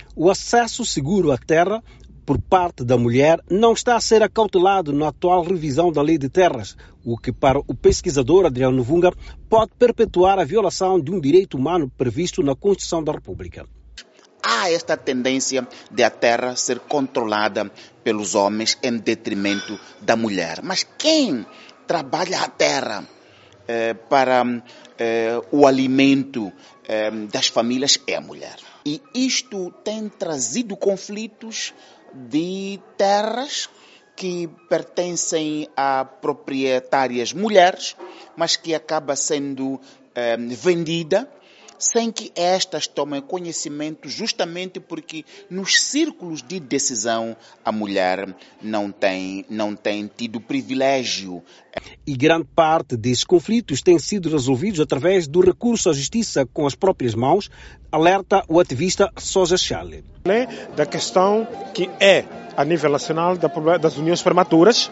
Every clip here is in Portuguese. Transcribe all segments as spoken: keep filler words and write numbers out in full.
O acesso seguro à terra por parte da mulher não está a ser acautelado na atual revisão da Lei de Terras, o que para o pesquisador Adriano Vunga pode perpetuar a violação de um direito humano previsto na Constituição da República. Há esta tendência de a terra ser controlada pelos homens em detrimento da mulher. Mas quem trabalha a terra eh, para eh, o alimento eh, das famílias é a mulher. E isto tem trazido conflitos de terras que pertencem a proprietárias mulheres, mas que acaba sendo eh, vendida sem que estas tomem conhecimento, justamente porque nos círculos de decisão a mulher não tem, não tem tido privilégio. E grande parte desses conflitos tem sido resolvidos através do recurso à justiça com as próprias mãos, alerta o ativista Sousa Charlie. Da questão que é, a nível nacional, das uniões prematuras,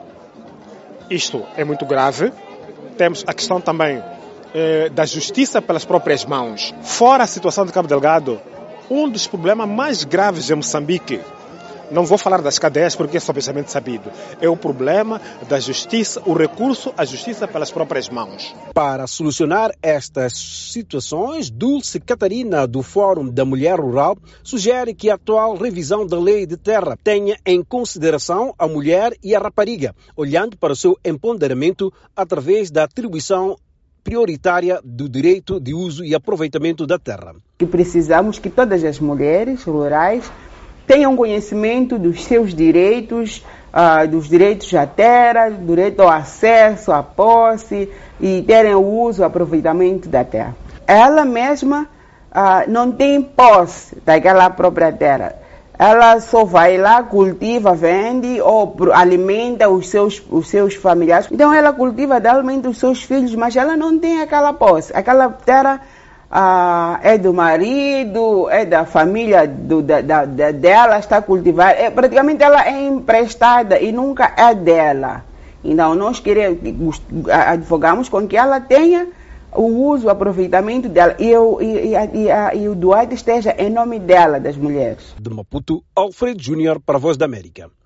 isto é muito grave. Temos a questão também da justiça pelas próprias mãos. Fora a situação de Cabo Delgado, um dos problemas mais graves em Moçambique, não vou falar das cadeias porque é somente sabido, é o problema da justiça, o recurso à justiça pelas próprias mãos. Para solucionar estas situações, Dulce Catarina, do Fórum da Mulher Rural, sugere que a atual revisão da Lei de Terra tenha em consideração a mulher e a rapariga, olhando para o seu empoderamento através da atribuição prioritária do direito de uso e aproveitamento da terra. Que precisamos que todas as mulheres rurais tenham conhecimento dos seus direitos, uh, dos direitos à terra, do direito ao acesso, à posse e terem o uso e aproveitamento da terra. Ela mesma uh, não tem posse daquela própria terra. Ela só vai lá, cultiva, vende ou alimenta os seus, os seus familiares. Então ela cultiva, alimenta os seus filhos, mas ela não tem aquela posse. Aquela terra ah, é do marido, é da família do, da, da, dela, está cultivada. É, praticamente ela é emprestada e nunca é dela. Então nós queremos, advogamos com que ela tenha o uso, o aproveitamento dela e, eu, e, e, e, a, e o doado esteja em nome dela, das mulheres. De Maputo, Alfredo Júnior para a Voz da América.